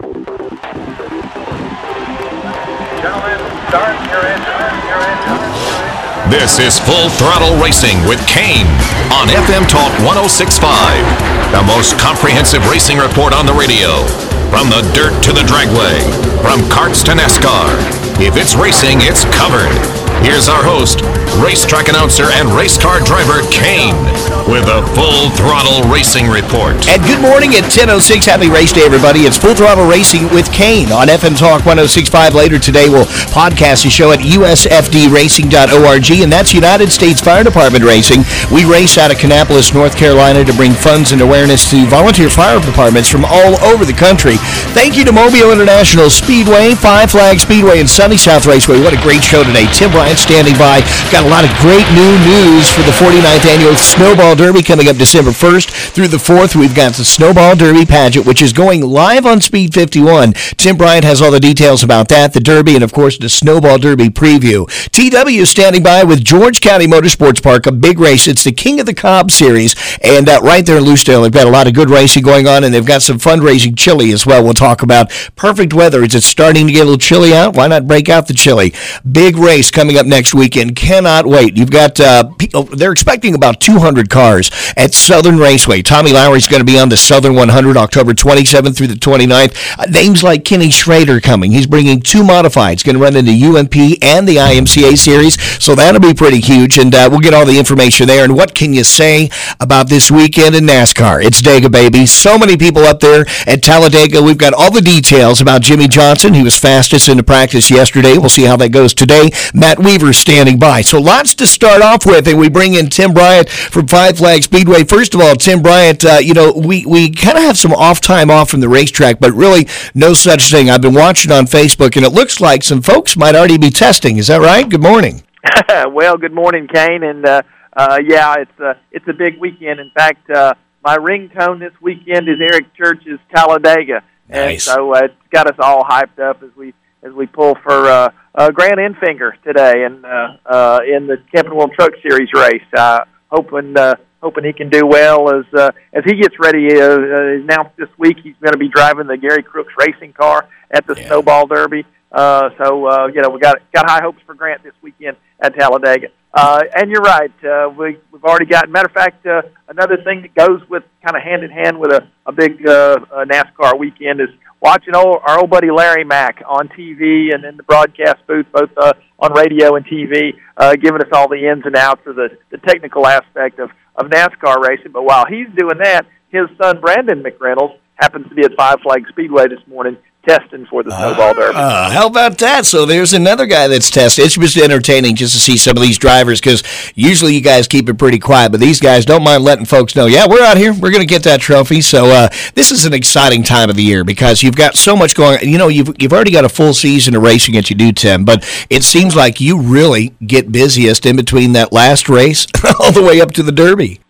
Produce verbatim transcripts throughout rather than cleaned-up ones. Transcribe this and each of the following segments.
Gentlemen, start your engine, your engine. This is Full Throttle Racing with Kane on F M Talk one oh six point five, the most comprehensive racing report on the radio. From the dirt to the dragway, from karts to NASCAR. If it's racing, it's covered. Here's our host, racetrack announcer and race car driver Kane, with a Full Throttle Racing report. And good morning at ten oh six. Happy race day, everybody. It's Full Throttle Racing with Kane on F M Talk one oh six point five. Later today, we'll podcast the show at U S F D racing dot org, and that's United States Fire Department Racing. We race out of Kannapolis, North Carolina to bring funds and awareness to volunteer fire departments from all over the country. Thank you to Mobile International Speedway, Five Flag Speedway, and Sunny South Raceway. What a great show today. Tim Bryant standing by. Got a lot of great new news for the forty-ninth Annual Snowball Derby coming up December first through the fourth. We've got the Snowball Derby pageant, which is going live on Speed fifty-one. Tim Bryant has all the details about that, the Derby, and, of course, the Snowball Derby preview. T W is standing by with George County Motorsports Park, a big race. It's the King of the Cobb Series, and uh, right there in Lucedale, they've got a lot of good racing going on, and they've got some fundraising chili as well. We'll talk about perfect weather. Is it starting to get a little chilly out? Why not break out the chili? Big race coming up next weekend. Cannot wait. You've got, uh, people, they're expecting about two hundred cars at Southern Raceway. Tommy Lowry's going to be on the Southern one hundred October twenty-seventh through the twenty-ninth. Uh, names like Kenny Schrader coming. He's bringing two modifieds. Going to run in the U M P and the I M C A series, so that'll be pretty huge, and uh, we'll get all the information there. And what can you say about this weekend in NASCAR? It's Dega, baby. So many people up there at Talladega. We've got all the details about Jimmy Johnson. He was fastest in the practice yesterday. We'll see how that goes today. Matt Weaver standing by. So lots to start off with, and we bring in Tim Bryant from Five Flag Speedway. First of all, Tim Bryant, uh, you know, we, we kind of have some off time off from the racetrack, but really no such thing. I've been watching on Facebook, and it looks like some folks might already be testing. Is that right? Good morning. Well, good morning, Kane, and uh, uh, yeah, it's a, it's a big weekend. In fact, uh, my ringtone this weekend is Eric Church's Talladega. Nice. And so uh, it's got us all hyped up as we as we pull for uh, uh, Grant Enfinger today and uh, uh, in the Camping World Truck Series race. Uh, hoping uh, hoping he can do well as uh, as he gets ready. Uh, uh, announced this week he's going to be driving the Gary Crooks racing car at the yeah. Snowball Derby. Uh, so uh, you know we got got high hopes for Grant this weekend at Talladega. Uh, and you're right. Uh, we, we've already got, matter of fact, uh, another thing that goes with kind of hand in hand with a, a big uh, uh, NASCAR weekend is watching old, our old buddy Larry Mack on T V and in the broadcast booth, both uh, on radio and T V, uh, giving us all the ins and outs of the, the technical aspect of, of NASCAR racing. But while he's doing that, his son Brandon McReynolds happens to be at Five Flag Speedway this morning testing for the Snowball Derby. Uh, how about that? So there's another guy that's tested. It's just entertaining just to see some of these drivers, because usually you guys keep it pretty quiet, but these guys don't mind letting folks know, yeah, we're out here. We're going to get that trophy. So uh, this is an exciting time of the year because you've got so much going on. You know, you've, you've already got a full season of racing that you do, Tim, but it seems like you really get busiest in between that last race all the way up to the Derby.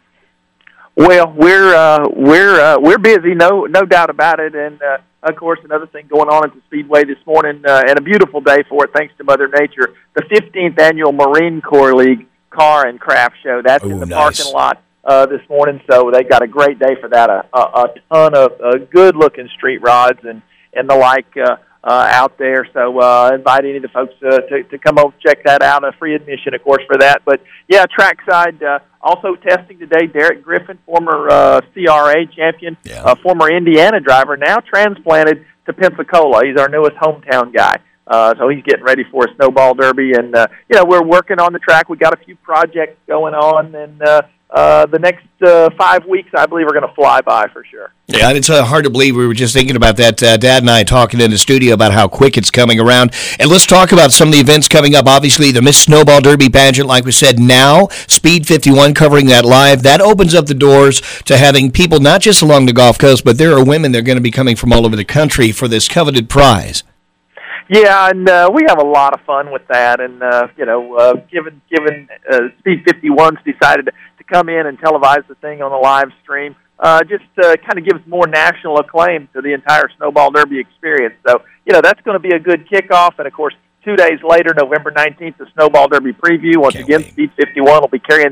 Well, we're uh, we're uh, we're busy, no no doubt about it, and uh, of course another thing going on at the Speedway this morning, uh, and a beautiful day for it, thanks to Mother Nature. The fifteenth annual Marine Corps League Car and Craft Show. That's Ooh, in the nice. parking lot uh, this morning, so they got a great day for that. A, a, a ton of uh, good-looking street rods and and the like uh, uh, out there. So uh, invite any of the folks uh, to to come over check that out. A free admission, of course, for that. But yeah, trackside. Uh, Also testing today, Derek Griffin, former uh, C R A champion, yeah. uh, former Indiana driver, now transplanted to Pensacola. He's our newest hometown guy. Uh, so he's getting ready for a Snowball Derby. And, uh, you know, we're working on the track. We got a few projects going on. And uh, uh, the next uh, five weeks, I believe, are going to fly by for sure. Yeah, it's uh, hard to believe. We were just thinking about that, uh, Dad and I talking in the studio about how quick it's coming around. And let's talk about some of the events coming up. Obviously, the Miss Snowball Derby pageant, like we said, now Speed fifty-one covering that live. That opens up the doors to having people not just along the Gulf Coast, but there are women that are going to be coming from all over the country for this coveted prize. Yeah, and uh, we have a lot of fun with that. And, uh, you know, uh, given, given uh, Speed fifty-one's decided to come in and televise the thing on the live stream, Uh, just uh, kind of gives more national acclaim to the entire Snowball Derby experience. So, you know, that's going to be a good kickoff. And, of course, two days later, November nineteenth, the Snowball Derby preview. Once Can't again, wait. Speed fifty-one will be carrying that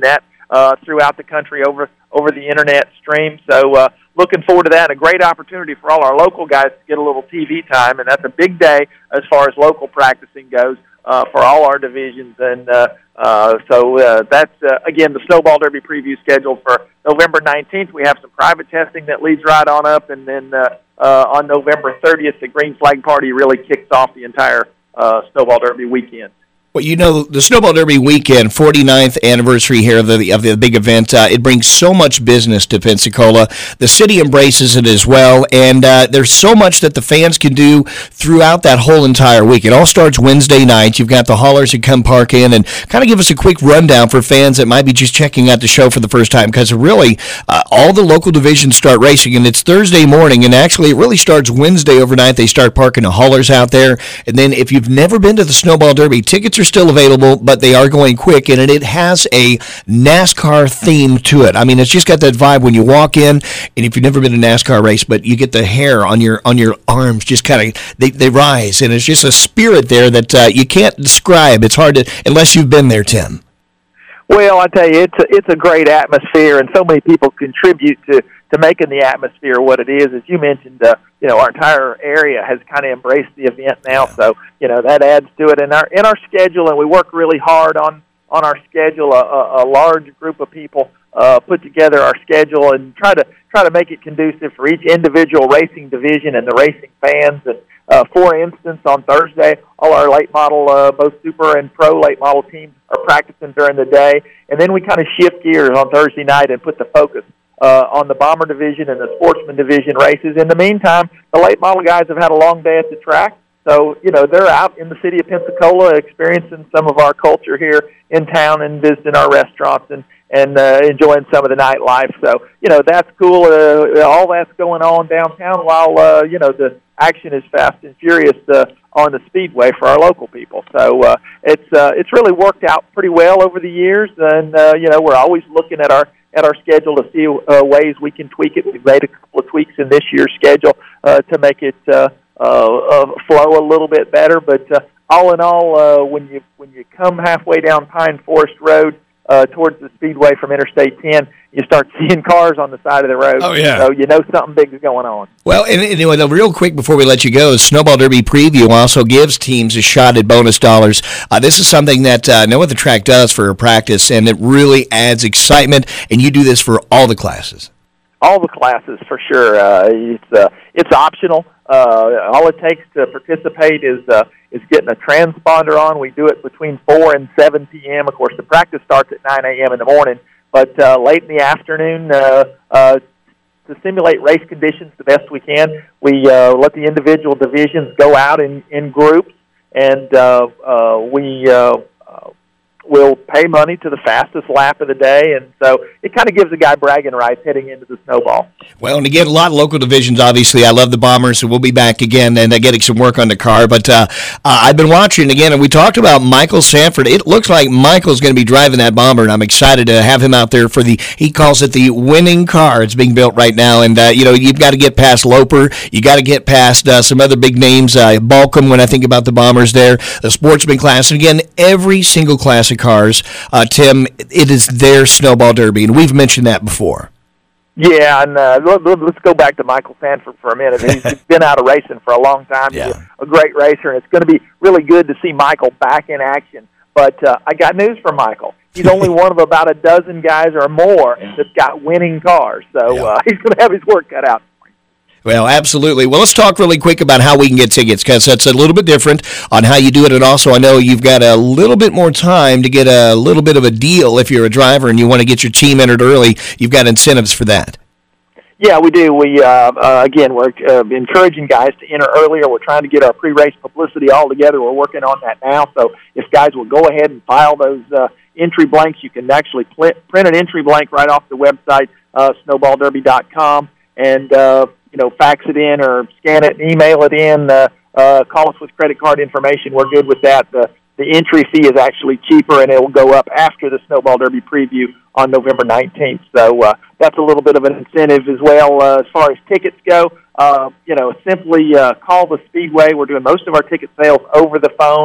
uh, throughout the country over over the internet stream. So uh, looking forward to that. A great opportunity for all our local guys to get a little T V time, and that's a big day as far as local practicing goes uh, for all our divisions. And uh, uh, so uh, that's, uh, again, the Snowball Derby preview scheduled for November nineteenth. We have some private testing that leads right on up, and then uh, uh, on November thirtieth, the Green Flag Party really kicks off the entire uh, Snowball Derby weekend. Well, you know, the Snowball Derby weekend, forty-ninth anniversary here of the of the big event, uh, it brings so much business to Pensacola. The city embraces it as well, and uh, there's so much that the fans can do throughout that whole entire week. It all starts Wednesday night. You've got the haulers that come park in, and kind of give us a quick rundown for fans that might be just checking out the show for the first time, because really, uh, all the local divisions start racing, and it's Thursday morning, and actually it really starts Wednesday overnight. They start parking the haulers out there, and then if you've never been to the Snowball Derby, tickets are still available, but they are going quick, and it has a NASCAR theme to it. I mean, it's just got that vibe when you walk in, and if you've never been to a NASCAR race, but you get the hair on your on your arms just kind of, they, they rise, and it's just a spirit there that uh, you can't describe. It's hard to, unless you've been there, Tim. Well, I tell you, it's a, it's a great atmosphere, and so many people contribute to, to making the atmosphere what it is. As you mentioned, uh, you know, our entire area has kind of embraced the event now, so you know that adds to it. In our in our schedule, and we work really hard on on our schedule. A, a, a large group of people uh, put together our schedule and try to try to make it conducive for each individual racing division and the racing fans. And uh, for instance, on Thursday, all our late model, uh, both super and pro late model teams are practicing during the day, and then we kind of shift gears on Thursday night and put the focus Uh, on the Bomber Division and the Sportsman Division races. In the meantime, the late model guys have had a long day at the track, so, you know, they're out in the city of Pensacola experiencing some of our culture here in town and visiting our restaurants and, and uh, enjoying some of the nightlife. So, you know, that's cool. Uh, all that's going on downtown while, uh, you know, the action is fast and furious uh, on the Speedway for our local people. So uh, it's uh, it's really worked out pretty well over the years, and, uh, you know, we're always looking at our at our schedule to see uh, ways we can tweak it. We've made a couple of tweaks in this year's schedule uh, to make it uh, uh, uh, flow a little bit better. But uh, all in all, uh, when you when you come halfway down Pine Forest Road uh, towards the Speedway from Interstate ten, you start seeing cars on the side of the road. Oh, yeah. So you know something big is going on. Well, and anyway, real quick before we let you go, Snowball Derby Preview also gives teams a shot at bonus dollars. Uh, this is something that uh, no other track does for a practice, and it really adds excitement, and you do this for all the classes. All the classes, for sure. Uh, it's uh, it's optional. Uh, all it takes to participate is uh, is getting a transponder on. We do it between four and seven p.m. Of course, the practice starts at nine a.m. in the morning, but uh, late in the afternoon, uh, uh, to simulate race conditions the best we can, we uh, let the individual divisions go out in, in groups, and uh, uh, we uh, uh, will pay money to the fastest lap of the day, and so it kind of gives a guy bragging rights heading into the Snowball. Well, and again, a lot of local divisions, obviously. I love the Bombers, so we'll be back again and uh, getting some work on the car. But uh, uh, I've been watching again, and we talked about Michael Sanford. It looks like Michael's going to be driving that Bomber, and I'm excited to have him out there for the, he calls it the winning car. It's being built right now, and, uh, you know, you've got to get past Loper. You got to get past uh, some other big names, uh, Balcom, when I think about the Bombers there, the Sportsman class. And again, every single class of cars, uh, Tim, it is their Snowball Derby, and we've mentioned that before. Yeah, and uh, let's go back to Michael Sanford for a minute. He's been out of racing for a long time. Yeah. He's a great racer, and it's going to be really good to see Michael back in action. But uh, I got news for Michael. He's only one of about a dozen guys or more that's got winning cars, so yeah. uh, he's going to have his work cut out. Well, absolutely. Well, let's talk really quick about how we can get tickets, because that's a little bit different on how you do it. And also, I know you've got a little bit more time to get a little bit of a deal if you're a driver and you want to get your team entered early. You've got incentives for that. Yeah, we do. We, uh, uh, again, we're uh, encouraging guys to enter earlier. We're trying to get our pre-race publicity all together. We're working on that now. So if guys will go ahead and file those uh, entry blanks, you can actually print an entry blank right off the website, uh, snowball derby dot com, and uh, you know, fax it in or scan it and email it in. Uh, uh, call us with credit card information. We're good with that. The, the entry fee is actually cheaper, and it will go up after the Snowball Derby preview on November nineteenth. So uh, that's a little bit of an incentive as well. Uh, as far as tickets go, uh, you know, simply uh, call the Speedway. We're doing most of our ticket sales over the phone,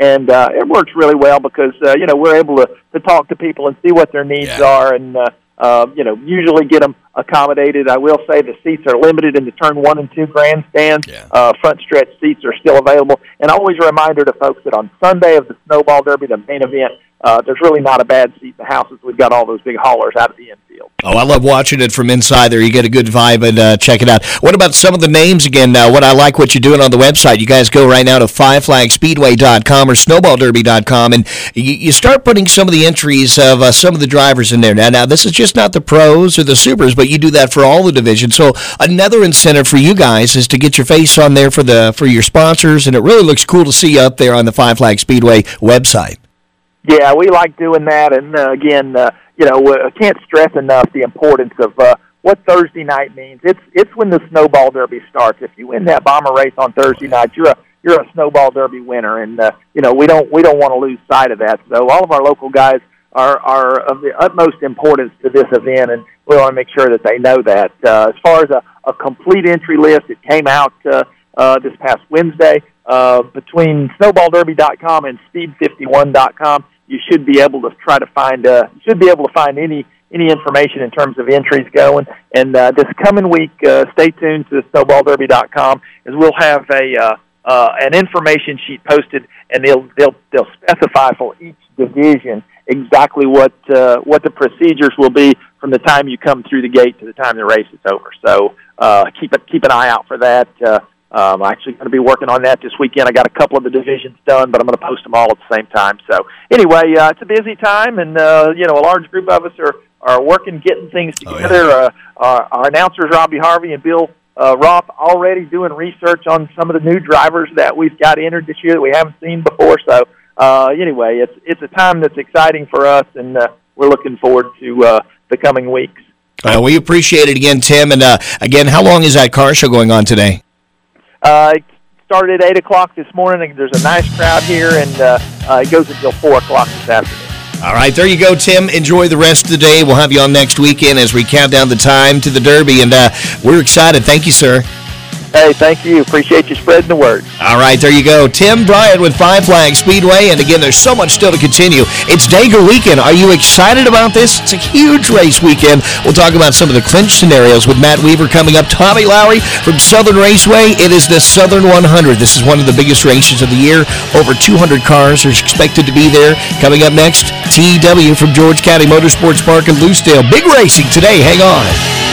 and uh, it works really well because uh, you know we're able to, to talk to people and see what their needs Yeah. are, and uh, uh, you know usually get them accommodated. I will say the seats are limited in the turn one and two grandstands. Yeah. Uh, front stretch seats are still available, and always a reminder to folks that on Sunday of the Snowball Derby, the main event, uh, there's really not a bad seat in the house as we've got all those big haulers out of the infield. Oh, I love watching it from inside there. You get a good vibe, and uh, check it out. What about some of the names again? Uh, what I like what you're doing on the website. You guys go right now to five flag speedway dot com or snowball derby dot com, and you, you start putting some of the entries of uh, some of the drivers in there. Now, now, this is just not the pros or the supers, but you do that for all the divisions. So another incentive for you guys is to get your face on there for the for your sponsors, and it really looks cool to see you up there on the Five Flag Speedway website. Yeah, we like doing that, and uh, again, uh, you know, I can't stress enough the importance of uh, what Thursday night means. It's it's when the Snowball Derby starts. If you win that bomber race on Thursday night, you're a you're a Snowball Derby winner, and uh, you know we don't we don't want to lose sight of that. So all of our local guys are are of the utmost importance to this event, and we want to make sure that they know that. Uh, as far as a, a complete entry list, it came out uh, uh, this past Wednesday uh, between snowball derby dot com and speed fifty-one dot com. You should be able to try to find. Uh, you should be able to find any any information in terms of entries going. And uh, this coming week, uh, stay tuned to snowball derby dot com, as we'll have a uh, uh, an information sheet posted, and they'll they'll they'll specify for each division exactly what uh, what the procedures will be from the time you come through the gate to the time the race is over. So uh, keep it keep an eye out for that. Uh, Um, I'm actually going to be working on that this weekend. I got a couple of the divisions done, but I'm going to post them all at the same time. So anyway, uh, it's a busy time, and uh, you know, a large group of us are, are working, getting things together. Oh, yeah. uh, our, our announcers, Robbie Harvey and Bill uh, Roth, already doing research on some of the new drivers that we've got entered this year that we haven't seen before. So uh, anyway, it's it's a time that's exciting for us, and uh, we're looking forward to uh, the coming weeks. Uh, we appreciate it again, Tim. And uh, again, how long is that car show going on today? Uh, it started at eight o'clock this morning. There's a nice crowd here, and uh, uh, it goes until four o'clock this afternoon. All right, there you go, Tim. Enjoy the rest of the day. We'll have you on next weekend as we count down the time to the Derby, and uh, we're excited. Thank you, sir. Hey, thank you. Appreciate you spreading the word. All right, there you go. Tim Bryant with Five Flag Speedway. And again, there's so much still to continue. It's Dagger Weekend. Are you excited about this? It's a huge race weekend. We'll talk about some of the clinch scenarios with Matt Weaver coming up. Tommy Lowry from Southern Raceway. It is the Southern one hundred. This is one of the biggest races of the year. Over two hundred cars are expected to be there. Coming up next, T W from George County Motorsports Park in Lucedale. Big racing today. Hang on.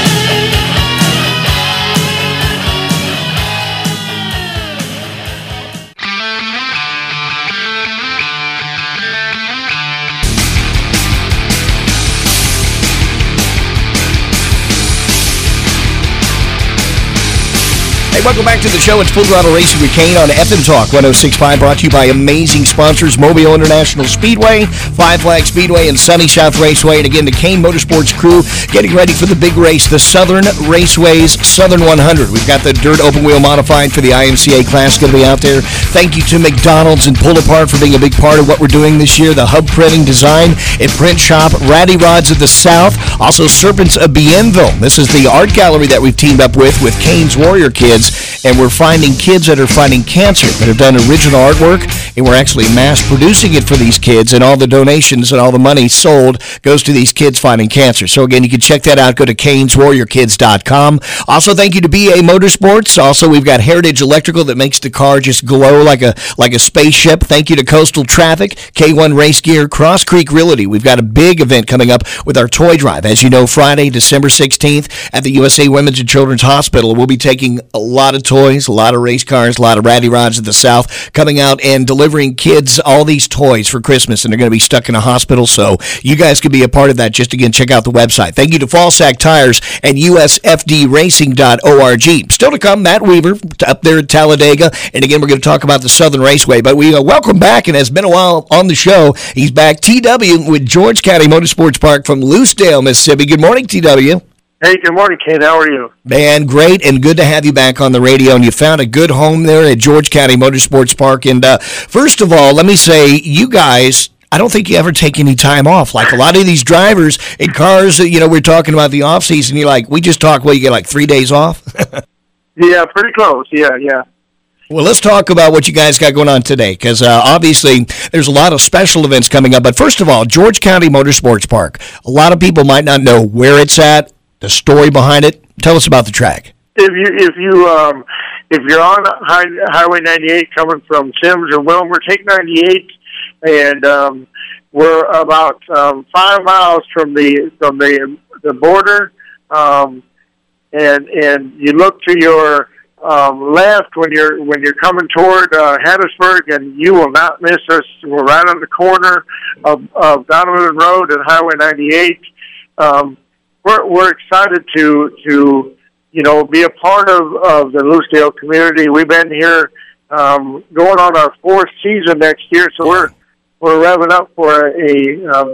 Hey, welcome back to the show. It's Full Throttle Racing with Kane on F M Talk one oh six point five, brought to you by amazing sponsors, Mobile International Speedway, Five Flag Speedway, and Sunny South Raceway. And again, the Kane Motorsports crew getting ready for the big race, the Southern Raceway's Southern one hundred. We've got the dirt open wheel modified for the I M C A class going to be out there. Thank you to McDonald's and Pull Apart for being a big part of what we're doing this year. The Hub Printing Design and Print Shop, Ratty Rods of the South, also Serpents of Bienville. This is the art gallery that we've teamed up with with Kane's Warrior Kids. And we're finding kids that are fighting cancer that have done original artwork, and we're actually mass producing it for these kids, and all the donations and all the money sold goes to these kids fighting cancer. So again, you can check that out. Go to canes warrior kids dot com. Also, thank you to B A Motorsports. Also, we've got Heritage Electrical that makes the car just glow like a like a spaceship. Thank you to Coastal Traffic, K one Race Gear, Cross Creek Realty. We've got a big event coming up with our toy drive. As you know, Friday, December sixteenth at the U S A Women's and Children's Hospital. We'll be taking a lot of toys, a lot of race cars, a lot of Ratty Rods of the South coming out and delivering kids all these toys for Christmas, and they're going to be stuck in a hospital, so you guys could be a part of that. Just again, check out the website. Thank you to Fallsack Tires and U S F D racing dot org. Still to come, Matt Weaver up there at Talladega, and again, we're going to talk about the Southern Raceway, but we uh, welcome back, and it's been a while on the show. He's back, T W with George County Motorsports Park from Lucedale, Mississippi. Good morning, T W. Hey, good morning, Kate. How are you? Man, great, and good to have you back on the radio, and you found a good home there at George County Motorsports Park. And uh, first of all, let me say, you guys, I don't think you ever take any time off. Like a lot of these drivers in cars, you know, we're talking about the off-season, you're like, we just talk, well, you get like three days off? Yeah, pretty close, yeah, yeah. Well, let's talk about what you guys got going on today, because uh, obviously there's a lot of special events coming up. But first of all, George County Motorsports Park. A lot of people might not know where it's at, the story behind it. Tell us about the track. If you if you um, if you're on high, Highway ninety-eight coming from Sims or Wilmer, take ninety-eight, and um, we're about um, five miles from the from the the border, um, and and you look to your Um, left when you're when you're coming toward uh, Hattiesburg, and you will not miss us. We're right on the corner of, of Donovan Road and Highway ninety-eight. Um, we're we're excited to to you know be a part of, of the Lucedale community. We've been here um, going on our fourth season next year, so we're we're revving up for a a, um,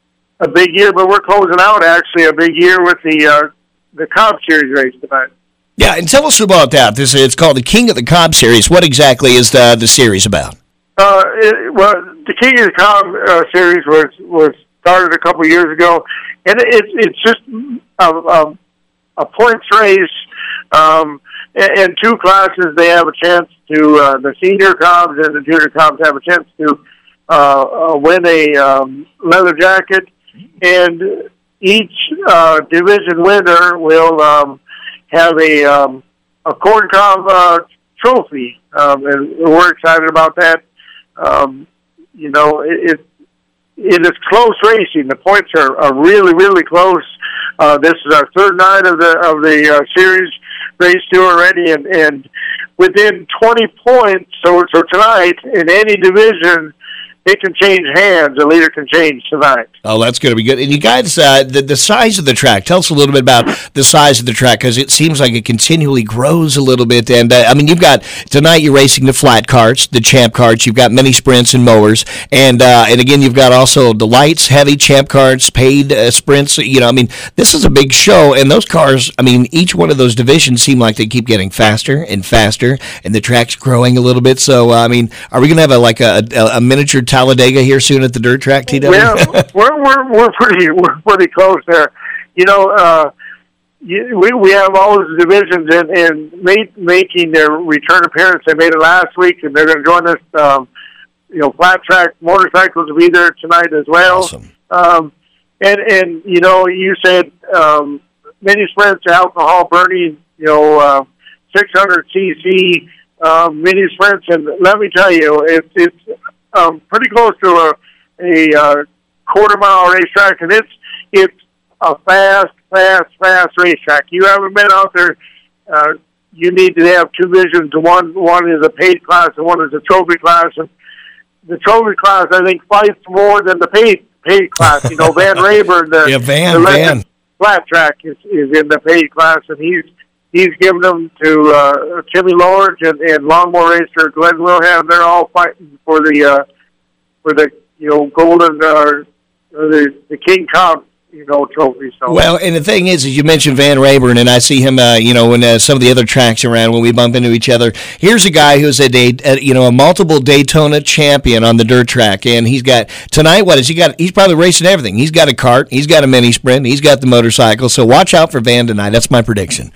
a big year. But we're closing out actually a big year with the uh, the Cobb Series race tonight. Yeah, and tell us about that. This it's called the King of the Cobb Series. What exactly is the the series about? Uh, it, well, the King of the Cobb uh, series was was started a couple years ago, and it, it's just a, a, a points race. Um, in two classes, they have a chance to uh, the senior Cobbs and the junior Cobbs have a chance to uh, uh, win a um, leather jacket, and each uh, division winner will. Um, have a um, a corn cob uh, trophy, um, and we're excited about that. Um, you know, it, it it is close racing. The points are, are really, really close. Uh, this is our third night of the of the uh, series race two already, and, and within twenty points. So so tonight in any division, it can change hands. The leader can change tonight. Oh, that's going to be good. And you guys, uh, the, the size of the track, tell us a little bit about the size of the track, because it seems like it continually grows a little bit. And, uh, I mean, you've got, tonight you're racing the flat carts, the champ carts. You've got mini sprints and mowers. And, uh, and again, you've got also the lights, heavy champ carts, paid uh, sprints. You know, I mean, this is a big show. And those cars, I mean, each one of those divisions seem like they keep getting faster and faster, and the track's growing a little bit. So, uh, I mean, are we going to have a, like a, a, a miniature Talladega here soon at the dirt track, T W? Yeah, we're we're we're pretty we're pretty close there. You know, uh, you, we we have all those divisions and and made, making their return appearance. They made it last week, and they're going to join us. Um, you know, flat track motorcycles will be there tonight as well. Awesome. Um, and and you know, you said um, mini sprints, alcohol burning. You know, uh, six hundred c c um, mini sprints, and let me tell you, it's it's um, pretty close to a a uh, quarter mile racetrack, and it's it's a fast, fast, fast racetrack. You haven't been out there. Uh, you need to have two visions. One one is a paid class, and one is a trophy class. And the trophy class, I think, fights more than the paid paid class. You know, Van Rayburn, the, yeah, Van, the Van. flat track is, is in the paid class, and he's he's given them to uh, Timmy Lorge and, and Longmore racer Glenn Wilhelm. They're all fighting for the uh, for the you know golden uh, the the King Cobb you know trophy. So well, and the thing is, is you mentioned Van Rayburn, and I see him, uh, you know, when uh, some of the other tracks around when we bump into each other. Here's a guy who's a, day, a you know a multiple Daytona champion on the dirt track, and he's got tonight. What has he got? He's probably racing everything. He's got a kart, he's got a mini sprint, he's got the motorcycle. So watch out for Van tonight. That's my prediction.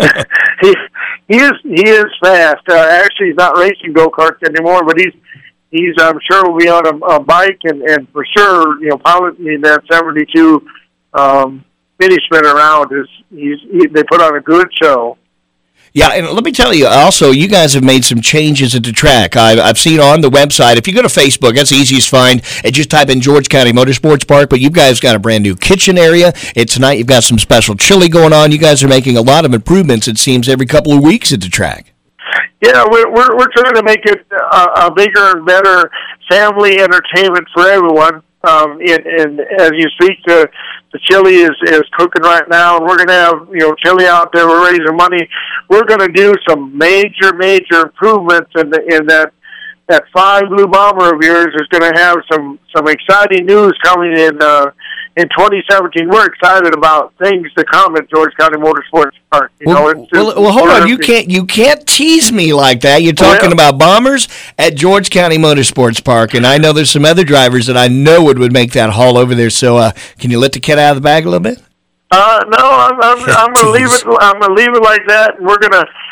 he he is he is fast. Uh, actually, he's not racing go karts anymore, but he's. He's, I'm sure, will be on a, a bike and, and for sure, you know, piloting that seventy-two um, mini sprint around. Is he's he, they put on a good show. Yeah, and let me tell you, also, you guys have made some changes at the track. I've, I've seen on the website. If you go to Facebook, that's the easiest find, and just type in George County Motorsports Park. But you guys got a brand new kitchen area. And tonight you've got some special chili going on. You guys are making a lot of improvements, it seems, every couple of weeks at the track. Yeah, we're we're, we're trying to make it a, a bigger and better family entertainment for everyone. Um, and, and as you speak, the the chili is, is cooking right now, and we're going to have you know chili out there. We're raising money. We're going to do some major major improvements in the, in that that five Blue Bomber of yours is going to have some some exciting news coming in uh, in twenty seventeen. We're excited about things to come at George County Motorsports Park. You well, know, it's, well, it's, well, hold on. You can't you can't tease me like that. You're talking well, about bombers at George County Motorsports Park, and I know there's some other drivers that I know would, would make that haul over there. So, uh, can you let the cat out of the bag a little bit? Uh, no, I'm I'm, I'm going to leave it. I'm going to leave it like that. And we're gonna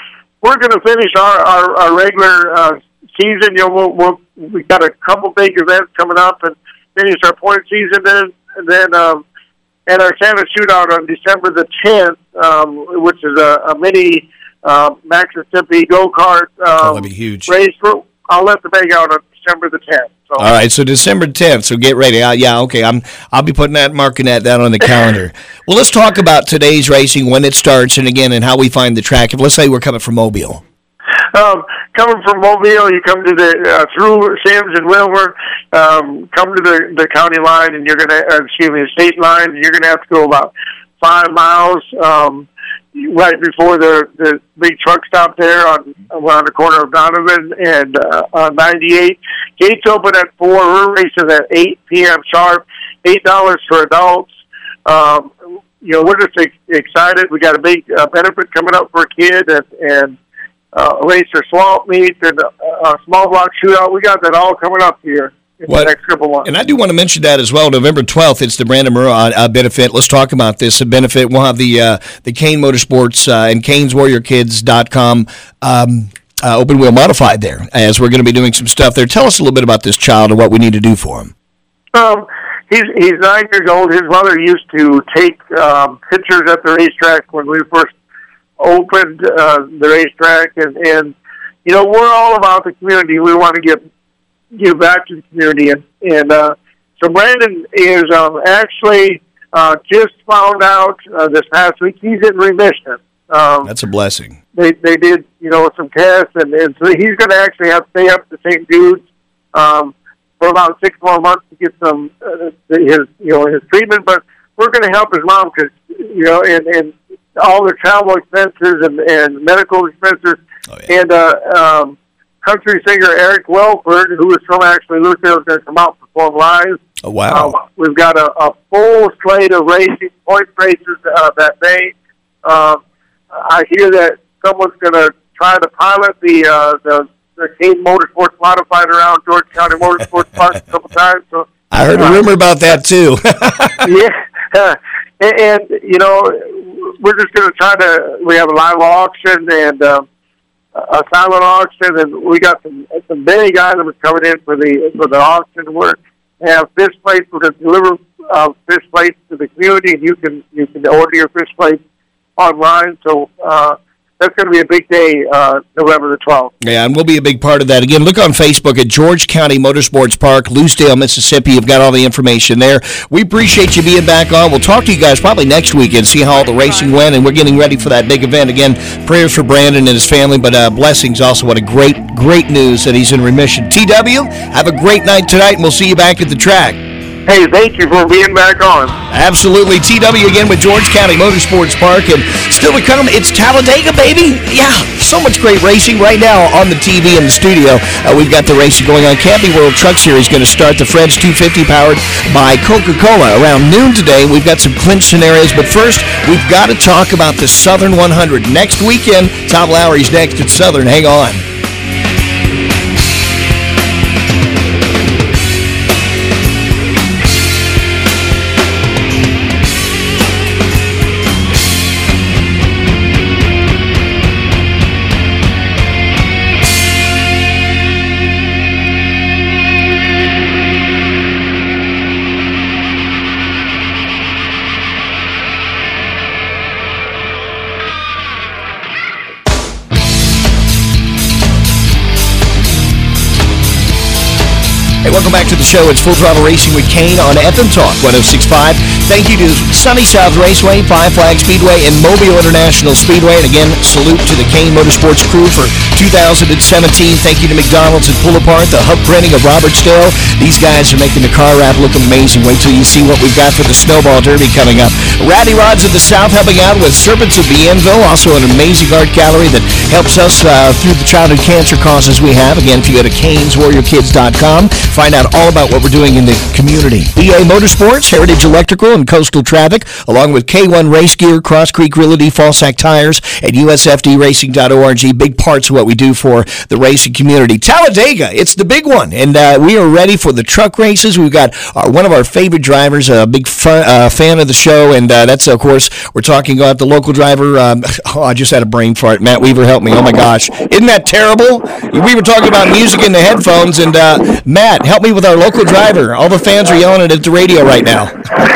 we're going to finish our, our, our regular uh, season. You know, we'll, we'll, we've got a couple big events coming up and finish our point season. Then, and then um, at our Santa Shootout on December the tenth, um, which is a, a mini uh, Max and Stimpy go-kart um, oh, that'd be huge. race. For, I'll let the bag out on December the tenth. So. All right, so December tenth, so get ready. Uh, yeah, okay, I'm, I'll be putting that, marking that down on the calendar. Well, let's talk about today's racing, when it starts, and again, and how we find the track. If let's say we're coming from Mobile. Um, coming from Mobile, you come to the, uh, through Sims and Wilmer, um, come to the, the county line, and you're going to, uh, excuse me, the state line, and you're going to have to go about five miles, um, right before the, the big truck stop there on around the corner of Donovan and uh, on ninety-eight. Gates open at four. We're racing at eight p.m. sharp. eight dollars for adults. Um, you know, we're just excited. We got a big uh, benefit coming up for a kid and, and uh, a race for swamp meet and a, a small block shootout. We got that all coming up here. What, the next couple months. And I do want to mention that as well. November twelfth, it's the Brandon Murrow uh, benefit. Let's talk about this a benefit. We'll have the uh, the Kane Motorsports uh, and Kanes Warrior Kids dot com um, uh, open wheel modified there, as we're going to be doing some stuff there. Tell us a little bit about this child and what we need to do for him. Um, he's he's nine years old. His mother used to take um, pictures at the racetrack when we first opened uh, the racetrack, and and you know, we're all about the community. We want to give give back to the community, and and uh, so Brandon is um, actually uh, just found out uh, this past week he's in remission. Um, That's a blessing. They they did you know some tests, and, and so he's going to actually have to stay up at the Saint Jude's um, for about six more months to get some uh, his you know his treatment. But we're going to help his mom because you know and and all the travel expenses and, and medical expenses, oh, yeah. and uh, um, country singer Eric Welford, who is from actually Louisville, is going to come out and perform live. Oh, wow. Uh, we've got a, a full slate of racing, point races uh, that day. Um, I hear that someone's going to try to pilot the uh, the, the Kane Motorsports modified around George County Motorsports Park a couple times. So I heard a rumor about that, too. yeah. and, and, you know, we're just going to try to, we have a live auction and um, a silent auction, and we got some some big items coming in for the for the auction. We're have fish plates. We're going to deliver uh, fish plates to the community, and you can you can order your fish plates online. So uh, that's going to be a big day, uh, November the twelfth. Yeah, and we'll be a big part of that. Again, look on Facebook at George County Motorsports Park, Lucedale, Mississippi. You've got all the information there. We appreciate you being back on. We'll talk to you guys probably next week and see how all the racing went, and we're getting ready for that big event. Again, prayers for Brandon and his family, but uh, blessings also. What a great, great news that he's in remission. T W, have a great night tonight, and we'll see you back at the track. Hey, thank you for being back on. Absolutely. T W again with George County Motorsports Park. And still to come, it's Talladega, baby. Yeah, so much great racing right now on the T V in the studio. Uh, we've got the racing going on. Camping World Truck Series going to start. The Fred's two fifty powered by Coca-Cola. Around noon today, we've got some clinch scenarios. But first, we've got to talk about the Southern one hundred. Next weekend, Tom Lowry's next at Southern. Hang on. Welcome back to the show. It's Full Throttle Racing with Kane on F M Talk one oh six point five. Thank you to Sunny South Raceway, Five Flag Speedway, and Mobile International Speedway. And again, salute to the Kane Motorsports crew for two thousand seventeen. Thank you to McDonald's and Pull Apart, the hub printing of Robertsdale. These guys are making the car wrap look amazing. Wait till you see what we've got for the Snowball Derby coming up. Ratty Rods of the South helping out with Serpents of Bienville, also an amazing art gallery that helps us uh, through the childhood cancer causes we have. Again, if you go to Kanes Warrior Kids dot com, Find out all about what we're doing in the community. E A Motorsports, Heritage Electrical, and Coastal Traffic, along with K one Race Gear, Cross Creek Realty, Falsac Tires, and U S F D racing dot org. Big parts of what we do for the racing community. Talladega, it's the big one, and uh, we are ready for the truck races. We've got our, one of our favorite drivers, a big fun, uh, fan of the show, and uh, that's, of course, we're talking about the local driver. Um, oh, I just had a brain fart. Matt Weaver, help me. Oh, my gosh. Isn't that terrible? We were talking about music in the headphones, and uh, Matt, help me with our local driver. All the fans are yelling at the radio right now.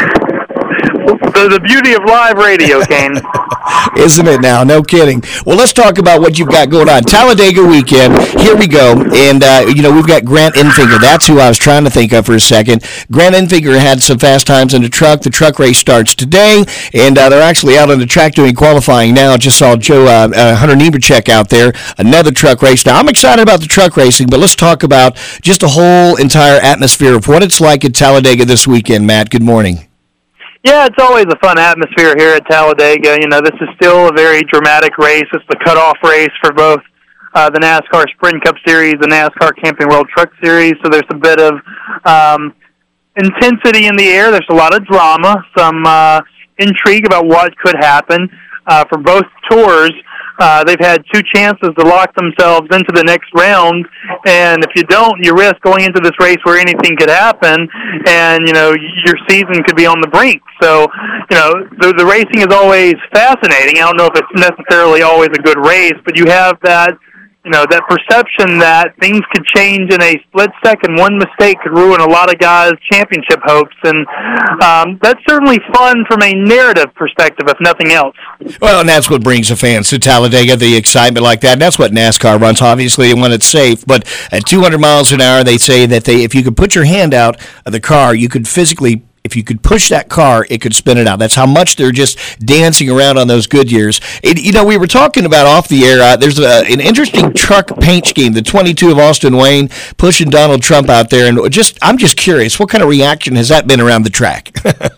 The, the beauty of live radio, Kane. Isn't it now? No kidding. Well, let's talk about what you've got going on. Talladega weekend. Here we go. And, uh, you know, we've got Grant Enfinger. That's who I was trying to think of for a second. Grant Enfinger had some fast times in the truck. The truck race starts today, and uh, they're actually out on the track doing qualifying now. Just saw Joe uh, uh, Hunter Nemechek out there. Another truck race. Now, I'm excited about the truck racing, but let's talk about just the whole entire atmosphere of what it's like at Talladega this weekend. Matt, good morning. Yeah, it's always a fun atmosphere here at Talladega. You know, this is still a very dramatic race. It's the cutoff race for both uh, the NASCAR Sprint Cup Series, the NASCAR Camping World Truck Series. So there's a bit of um, intensity in the air. There's a lot of drama, some uh, intrigue about what could happen uh, for both tours. Uh, they've had two chances to lock themselves into the next round, and if you don't, you risk going into this race where anything could happen, and, you know, your season could be on the brink. So, you know, the, the racing is always fascinating. I don't know if it's necessarily always a good race, but you have that, you know, that perception that things could change in a split second. One mistake could ruin a lot of guys' championship hopes, and um, that's certainly fun from a narrative perspective, if nothing else. Well, and that's what brings the fans to Talladega, the excitement like that. And that's what NASCAR runs, obviously, when it's safe. But at two hundred miles an hour, they say that they, if you could put your hand out of the car, you could physically, if you could push that car, it could spin it out. That's how much they're just dancing around on those Goodyears. It, you know, we were talking about off the air, uh, there's a, an interesting truck paint scheme, the twenty-two of Austin Wayne pushing Donald Trump out there. And just, I'm just curious, what kind of reaction has that been around the track?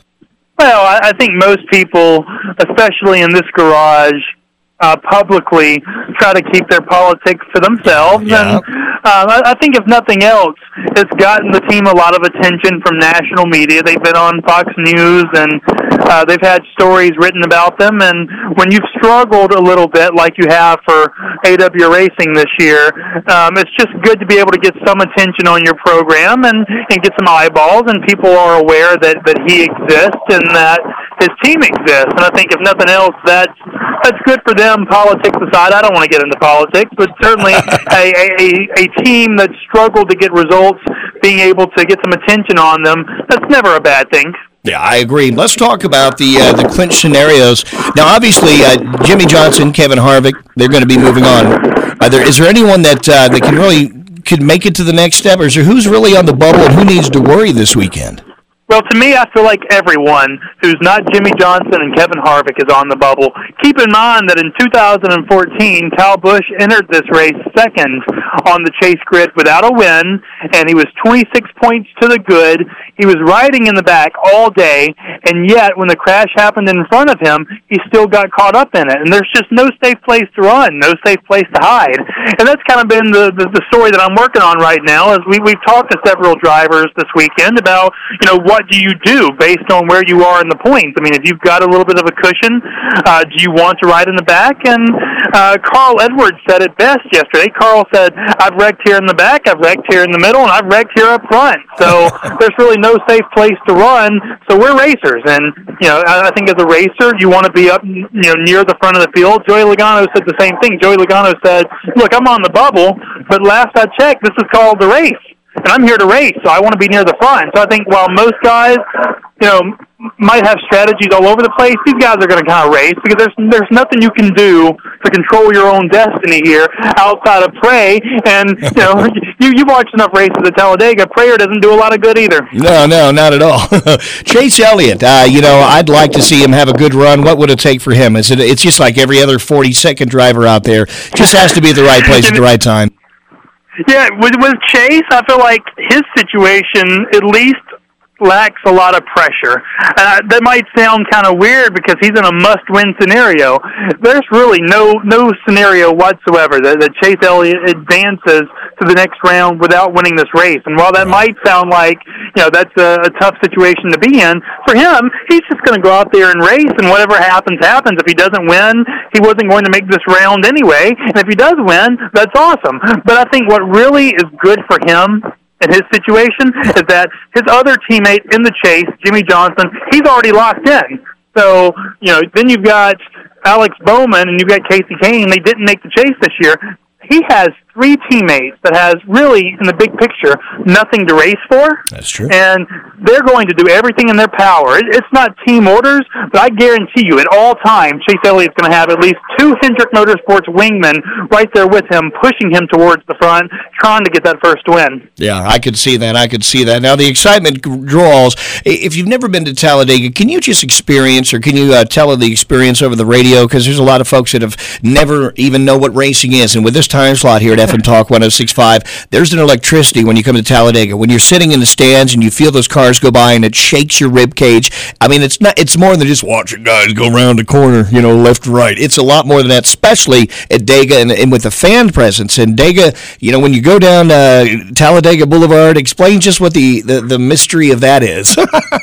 Well, I, I think most people, especially in this garage, uh, publicly try to keep their politics to themselves. Yeah. And uh, I, I think, if nothing else, it's gotten the team a lot of attention from national media. They've been on Fox News, and uh, they've had stories written about them. And when you've struggled a little bit, like you have for A W Racing this year, um, it's just good to be able to get some attention on your program and, and get some eyeballs, and people are aware that, that he exists and that his team exists. And I think, if nothing else, that's, that's good for them, politics aside. I don't want to get into politics, but certainly a, a, a team that struggled to get results, being able to get some attention on them, that's never a bad thing. Yeah, I agree. Let's talk about the uh, the clinch scenarios. Now, obviously, uh, Jimmie Johnson, Kevin Harvick, they're going to be moving on. Are there, is there anyone that uh, that can really could make it to the next step, or is there who's really on the bubble and who needs to worry this weekend? Well, to me, I feel like everyone who's not Jimmie Johnson and Kevin Harvick is on the bubble. Keep in mind that in two thousand fourteen, Kyle Busch entered this race second on the chase grid without a win, and he was twenty-six points to the good. He was riding in the back all day, and yet when the crash happened in front of him, he still got caught up in it. And there's just no safe place to run, no safe place to hide. And that's kind of been the, the, the story that I'm working on right now. As we, we've talked to several drivers this weekend about, you know, what do you do based on where you are in the points? I mean, if you've got a little bit of a cushion, uh, do you want to ride in the back? And uh, Carl Edwards said it best yesterday. Carl said, I've wrecked here in the back, I've wrecked here in the middle, and I've wrecked here up front. So there's really no safe place to run. So we're racers. And, you know, I, I think as a racer, you want to be up, you know, near the front of the field. Joey Logano said the same thing. Joey Logano said, look, I'm on the bubble, but last I checked, this is called the race. And I'm here to race, so I want to be near the front. So I think while most guys, you know, might have strategies all over the place, these guys are going to kind of race because there's there's nothing you can do to control your own destiny here outside of pray. And, you know, you, you watch enough races at Talladega, prayer doesn't do a lot of good either. No, no, not at all. Chase Elliott, uh, you know, I'd like to see him have a good run. What would it take for him? Is it? It's just like every other forty-second driver out there. Just has to be at the right place at the right time. Yeah, with with Chase, I feel like his situation, at least lacks a lot of pressure. Uh, that might sound kind of weird because he's in a must-win scenario. There's really no no scenario whatsoever that, that Chase Elliott advances to the next round without winning this race. And while that might sound like, you know, that's a, a tough situation to be in, for him, he's just going to go out there and race, and whatever happens, happens. If he doesn't win, he wasn't going to make this round anyway. And if he does win, that's awesome. But I think what really is good for him in his situation is that his other teammate in the chase, Jimmie Johnson, he's already locked in. So, you know, then you've got Alex Bowman and you've got Kasey Kahne. They didn't make the chase this year. He has three teammates that has really, in the big picture, nothing to race for. That's true. And they're going to do everything in their power. It, it's not team orders, but I guarantee you, at all times, Chase Elliott's going to have at least two Hendrick Motorsports wingmen right there with him, pushing him towards the front, trying to get that first win. Yeah, I could see that. I could see that. Now, the excitement draws. If you've never been to Talladega, can you just experience, or can you uh, tell the experience over the radio? Because there's a lot of folks that have never even know what racing is. And with this time slot here at F M Talk one oh six point five, there's an electricity when you come to Talladega. When you're sitting in the stands and you feel those cars go by and it shakes your rib cage. I mean, it's not. It's more than just watching guys go around the corner, you know, left to right. It's a lot more than that, especially at Dega and, and with the fan presence. And Dega, you know, when you go down uh, Talladega Boulevard, explain just what the, the, the mystery of that is.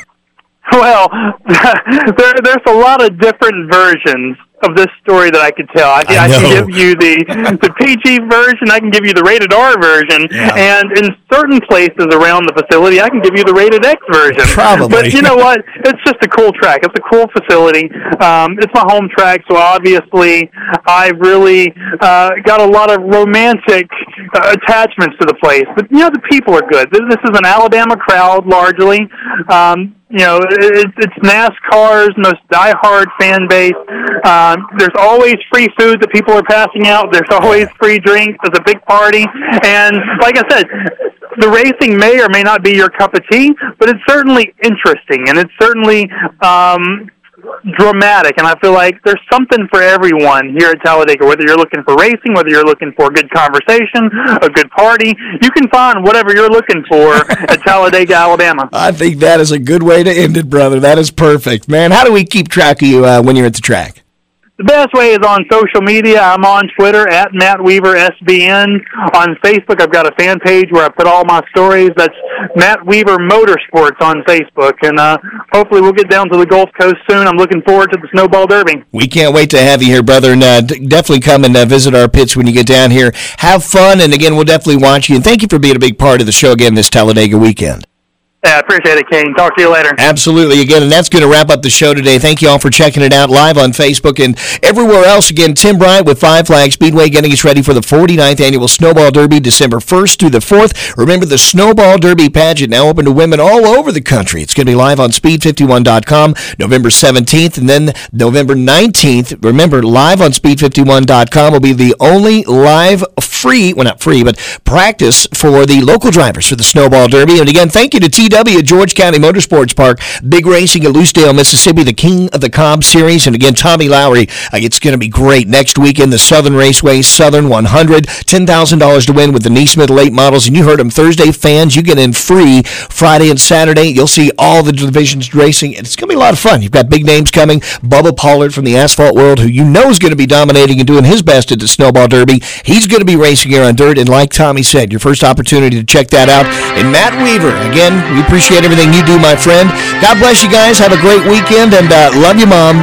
Well, there, there's a lot of different versions of this story that I could tell. I, I, I can give you the the P G version, I can give you the rated R version, yeah. and in certain places around the facility, I can give you the rated X version. Probably. But you know what? It's just a cool track. It's a cool facility. Um, it's my home track, so obviously I really uh, got a lot of romantic uh, attachments to the place. But, you know, the people are good. This, this is an Alabama crowd, largely. Um, You know, it, it's NASCAR's most diehard fan base. Um, there's always free food that people are passing out. There's always free drinks. There's a big party. And like I said, the racing may or may not be your cup of tea, but it's certainly interesting, and it's certainly um, dramatic. And I feel like there's something for everyone here at Talladega, whether you're looking for racing, whether you're looking for a good conversation, a good party. You can find whatever you're looking for at Talladega, Alabama. I think that is a good way to end it, brother. That is perfect. Man, how do we keep track of you uh, when you're at the track? The best way is on social media. I'm on Twitter at Matt Weaver S B N. On Facebook, I've got a fan page where I put all my stories. That's Matt Weaver Motorsports on Facebook. And uh, hopefully we'll get down to the Gulf Coast soon. I'm looking forward to the Snowball Derby. We can't wait to have you here, brother. And uh, d- definitely come and uh, visit our pits when you get down here. Have fun. And again, we'll definitely watch you. And thank you for being a big part of the show again this Talladega weekend. Yeah, I appreciate it, Kane. Talk to you later. Absolutely. Again, and that's going to wrap up the show today. Thank you all for checking it out live on Facebook and everywhere else. Again, Tim Bryant with Five Flag Speedway getting us ready for the forty-ninth Annual Snowball Derby, December first through the fourth. Remember, the Snowball Derby pageant now open to women all over the country. It's going to be live on speed fifty-one dot com November seventeenth, and then November nineteenth. Remember, live on speed fifty-one dot com will be the only live free, well, not free, but practice for the local drivers for the Snowball Derby. And again, thank you to T W George County Motorsports Park, big racing at Loosedale, Mississippi, the King of the Cobb Series. And again, Tommy Lowry, uh, it's going to be great. Next weekend, the Southern Raceway, Southern one hundred, ten thousand dollars to win with the Neesmith late models. And you heard them, Thursday fans, you get in free. Friday and Saturday, you'll see all the divisions racing, and it's going to be a lot of fun. You've got big names coming. Bubba Pollard from the Asphalt World, who you know is going to be dominating and doing his best at the Snowball Derby. He's going to be racing here on dirt, and like Tommy said, your first opportunity to check that out. And Matt Weaver, again, we appreciate everything you do, my friend. God bless you guys. Have a great weekend, and uh, love you, Mom.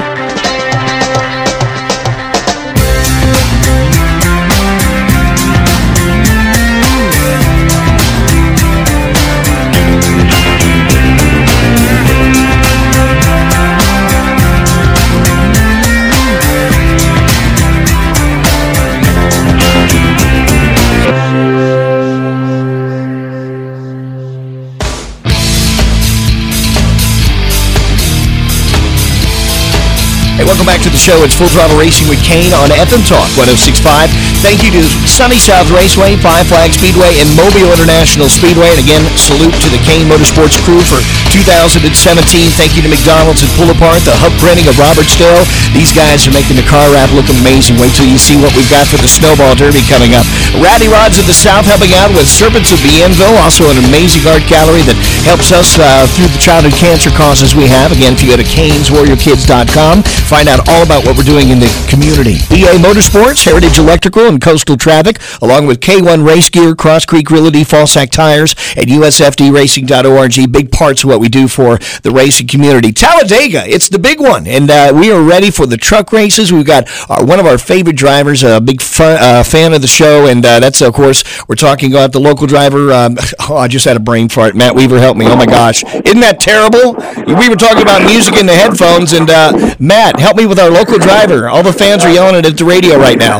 Welcome back to the show. It's Full Throttle Racing with Kane on F M Talk one oh six point five. Thank you to Sunny South Raceway, Five Flag Speedway, and Mobile International Speedway. And again, salute to the Kane Motorsports crew for two thousand seventeen. Thank you to McDonald's and Pull Apart, the hub printing of Robert Still. These guys are making the car wrap look amazing. Wait till you see what we've got for the Snowball Derby coming up. Ratty Rods of the South helping out with Serpents of Bienville, also an amazing art gallery that helps us uh, through the childhood cancer causes we have. Again, if you go to canes warrior kids dot com, find out all about what we're doing in the community. B A Motorsports, Heritage Electrical, and Coastal Traffic, along with K one Race Gear, Cross Creek Realty, Falsac Tires, and U S F D racing dot org. Big parts of what we do for the racing community. Talladega, it's the big one, and uh, we are ready for the truck races. We've got uh, one of our favorite drivers, a big fun, uh, fan of the show, and uh, that's, of course, we're talking about the local driver. Um, oh, I just had a brain fart. Matt Weaver, help me. Oh, my gosh. Isn't that terrible? We were talking about music in the headphones, and uh, Matt, help me with our local driver. All the fans are yelling it at the radio right now.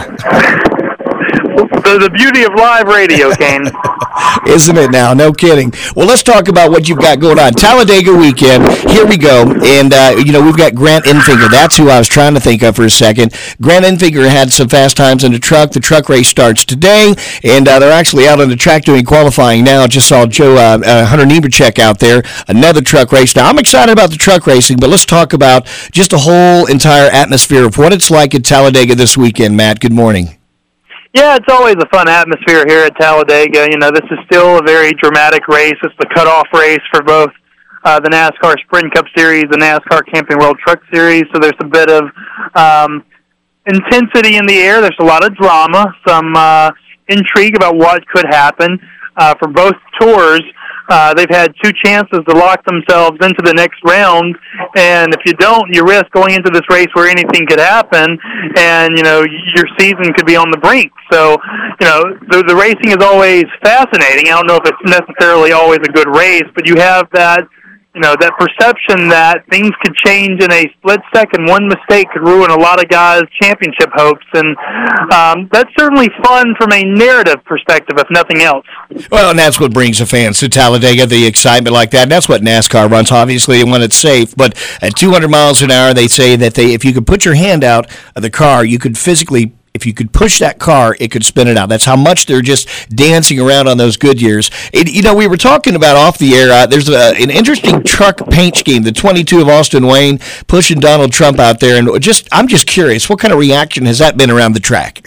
The, the beauty of live radio, Kane. Isn't it now? No kidding. Well, let's talk about what you've got going on. Talladega weekend. Here we go. And, uh, you know, we've got Grant Enfinger. That's who I was trying to think of for a second. Grant Enfinger had some fast times in the truck. The truck race starts today, and uh, they're actually out on the track doing qualifying now. Just saw Joe uh, uh, Hunter Nemechek out there. Another truck race. Now, I'm excited about the truck racing, but let's talk about just the whole entire atmosphere of what it's like at Talladega this weekend. Matt, good morning. Yeah, it's always a fun atmosphere here at Talladega. You know, this is still a very dramatic race. It's the cutoff race for both uh, the NASCAR Sprint Cup Series, the NASCAR Camping World Truck Series. So there's a bit of um, intensity in the air. There's a lot of drama, some uh, intrigue about what could happen uh, for both tours. Uh, they've had two chances to lock themselves into the next round, and if you don't, you risk going into this race where anything could happen, and, you know, your season could be on the brink. So, you know, the, the racing is always fascinating. I don't know if it's necessarily always a good race, but you have that, you know, that perception that things could change in a split second. One mistake could ruin a lot of guys' championship hopes, and um, that's certainly fun from a narrative perspective, if nothing else. Well, and that's what brings the fans to Talladega, the excitement like that. And that's what NASCAR runs, obviously, when it's safe. But at two hundred miles an hour, they say that they, if you could put your hand out of the car, you could physically, if you could push that car, it could spin it out. That's how much they're just dancing around on those Goodyears. It, you know, we were talking about off the air, uh, there's a, an interesting truck paint scheme, the twenty-two of Austin Wayne pushing Donald Trump out there. And just, I'm just curious, what kind of reaction has that been around the track?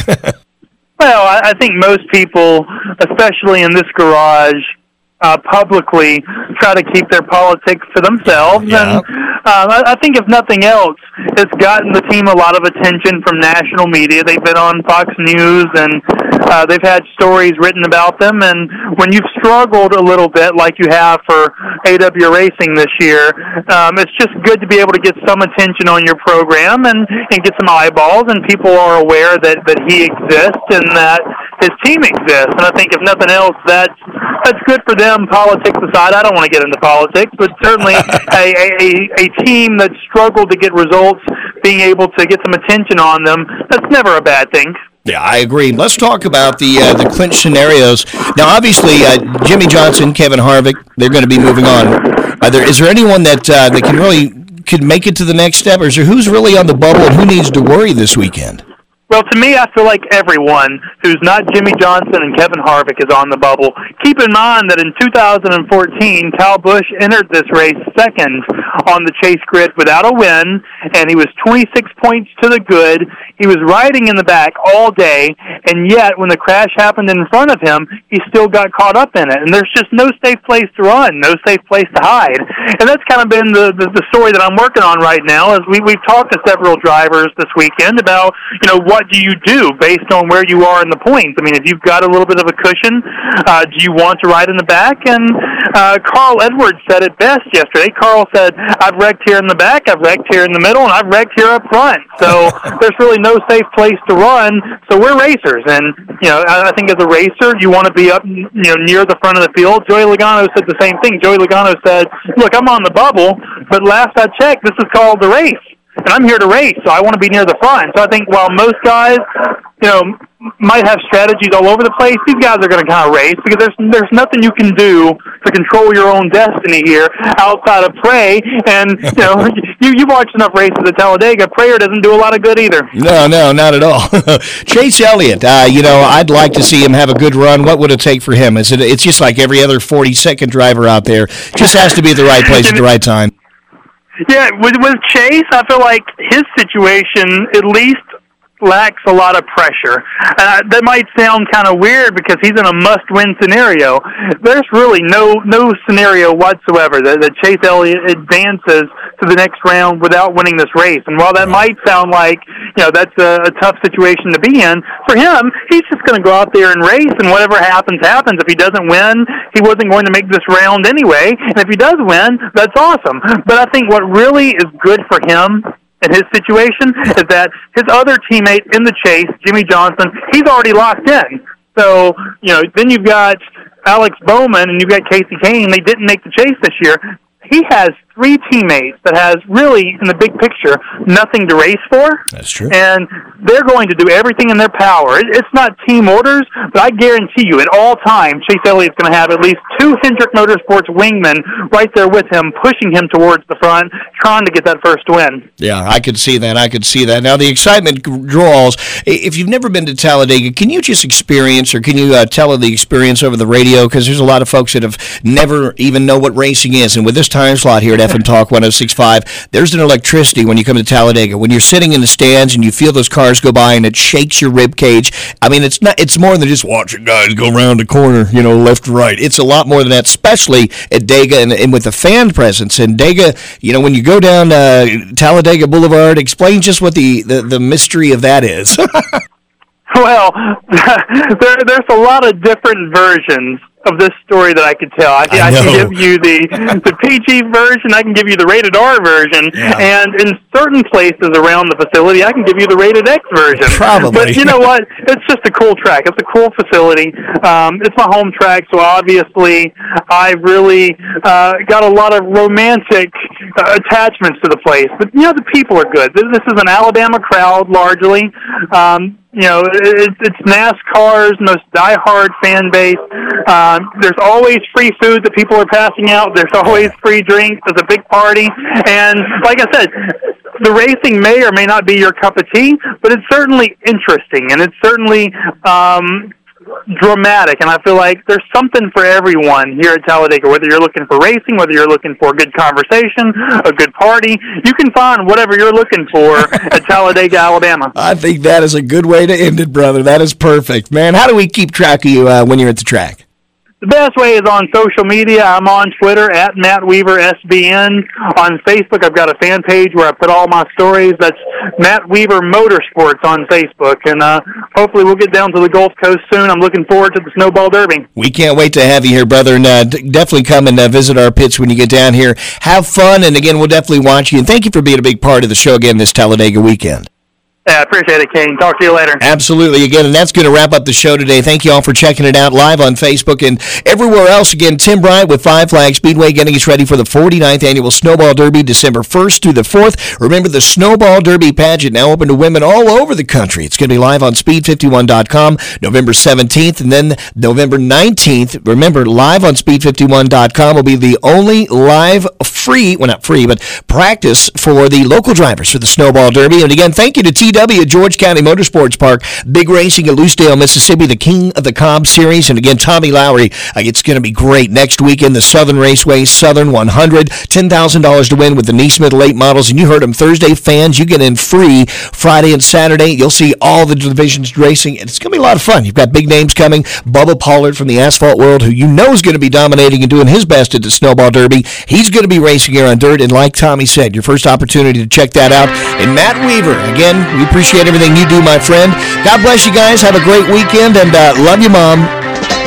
Well, I think most people, especially in this garage, uh, publicly try to keep their politics to themselves. Yeah. And uh, I think if nothing else, it's gotten the team a lot of attention from national media. They've been on Fox News, and uh, they've had stories written about them. And when you've struggled a little bit, like you have for A W Racing this year, um, it's just good to be able to get some attention on your program and, and get some eyeballs, and people are aware that, that he exists and that his team exists. And I think if nothing else, that's, that's good for them, politics aside. I don't want to get into politics, but certainly a, a, a team that struggled to get results, being able to get some attention on them, that's never a bad thing. Yeah, I agree. Let's talk about the uh, the clinch scenarios. Now, obviously, uh, Jimmy Johnson, Kevin Harvick, they're going to be moving on. Are there, is there anyone that uh, that can really could make it to the next step, or is there who's really on the bubble and who needs to worry this weekend? Well, to me, I feel like everyone who's not Jimmy Johnson and Kevin Harvick is on the bubble. Keep in mind that in two thousand fourteen, Kyle Busch entered this race second on the chase grid without a win, and he was twenty-six points to the good. He was riding in the back all day, and yet when the crash happened in front of him, he still got caught up in it. And there's just no safe place to run, no safe place to hide. And that's kind of been the, the, the story that I'm working on right now. As we, we've talked to several drivers this weekend about, you know, what do you do based on where you are in the points? I mean, if you've got a little bit of a cushion, uh, do you want to ride in the back? And uh, Carl Edwards said it best yesterday. Carl said, I've wrecked here in the back, I've wrecked here in the middle, and I've wrecked here up front. So there's really no safe place to run. So we're racers. And, you know, I, I think as a racer, you want to be up, you know, near the front of the field. Joey Logano said the same thing. Joey Logano said, look, I'm on the bubble, but last I checked, this is called the race. and I'm here to race, so I want to be near the front. So I think while most guys, you know, might have strategies all over the place, these guys are going to kind of race because there's there's nothing you can do to control your own destiny here outside of pray. And, you know, you, you watch enough races at Talladega, prayer doesn't do a lot of good either. No, no, not at all. Chase Elliott, uh, you know, I'd like to see him have a good run. What would it take for him? Is it? It's just like every other forty-second driver out there. Just has to be at the right place at the right time. Yeah, with, with Chase, I feel like his situation at least lacks a lot of pressure. Uh, that might sound kind of weird because he's in a must-win scenario. There's really no no scenario whatsoever that, that Chase Elliott advances to the next round without winning this race. And while that might sound like, you know, that's a, a tough situation to be in, for him, he's just going to go out there and race, and whatever happens, happens. If he doesn't win, he wasn't going to make this round anyway. And if he does win, that's awesome. But I think what really is good for him in his situation is that his other teammate in the chase, Jimmy Johnson, he's already locked in. So, you know, then you've got Alex Bowman and you've got Casey Kane. They didn't make the chase this year. He has three teammates that has really, in the big picture, nothing to race for. That's true. And they're going to do everything in their power. It, it's not team orders, but I guarantee you, at all times, Chase Elliott's going to have at least two Hendrick Motorsports wingmen right there with him, pushing him towards the front, trying to get that first win. Yeah, I could see that. I could see that. Now, the excitement draws. If you've never been to Talladega, can you just experience, or can you uh, tell the experience over the radio? Because there's a lot of folks that have never even know what racing is. And with this time slot here at F M Talk one oh six point five, there's an electricity when you come to Talladega. When you're sitting in the stands and you feel those cars go by and it shakes your rib cage. I mean, it's not. It's more than just watching guys go around the corner, you know, left to right. It's a lot more than that, especially at Dega and, and with the fan presence. And Dega, you know, when you go down uh, Talladega Boulevard, explain just what the, the, the mystery of that is. Well, there, there's a lot of different versions of this story that I could tell. I, I, I can give you the the P G version, I can give you the rated R version, yeah. And in certain places around the facility, I can give you the rated X version. Probably. But you know what? It's just a cool track. It's a cool facility. Um, it's my home track, so obviously I really uh, got a lot of romantic uh, attachments to the place. But, you know, the people are good. This, this is an Alabama crowd, largely. Um, You know, it, it's NASCAR's most diehard fan base. Um, there's always free food that people are passing out. There's always free drinks. There's a big party. And like I said, the racing may or may not be your cup of tea, but it's certainly interesting, and it's certainly um, dramatic. And I feel like there's something for everyone here at Talladega, whether you're looking for racing, whether you're looking for good conversation, a good party. You can find whatever you're looking for at Talladega, Alabama. I think that is a good way to end it, brother. That is perfect. Man, how do we keep track of you uh, when you're at the track? The best way is on social media. I'm on Twitter at Matt Weaver S B N. On Facebook, I've got a fan page where I put all my stories. That's Matt Weaver Motorsports on Facebook. And uh, hopefully we'll get down to the Gulf Coast soon. I'm looking forward to the Snowball Derby. We can't wait to have you here, brother. And uh, d- definitely come and uh, visit our pits when you get down here. Have fun. And again, we'll definitely watch you. And thank you for being a big part of the show again this Talladega weekend. Yeah, I appreciate it, Kane. Talk to you later. Absolutely. Again, and that's going to wrap up the show today. Thank you all for checking it out live on Facebook and everywhere else. Again, Tim Bryant with Five Flag Speedway getting us ready for the forty-ninth Annual Snowball Derby, December first through the fourth. Remember, the Snowball Derby pageant now open to women all over the country. It's going to be live on speed fifty-one dot com November seventeenth, and then November nineteenth. Remember, live on speed fifty-one dot com will be the only live free, well, not free, but practice for the local drivers for the Snowball Derby. And again, thank you to T W at George County Motorsports Park, big racing at Loosedale, Mississippi, the King of the Cobb Series. And again, Tommy Lowry, uh, it's going to be great. Next weekend, the Southern Raceway Southern one hundred, ten thousand dollars to win with the Neesmith late models. And you heard them, Thursday fans, you get in free Friday and Saturday. You'll see all the divisions racing, and it's going to be a lot of fun. You've got big names coming. Bubba Pollard from the Asphalt World, who you know is going to be dominating and doing his best at the Snowball Derby. He's going to be racing here on dirt, and like Tommy said, your first opportunity to check that out. And Matt Weaver, again, we appreciate everything you do, my friend. God bless you guys. Have a great weekend, and uh, love you, Mom.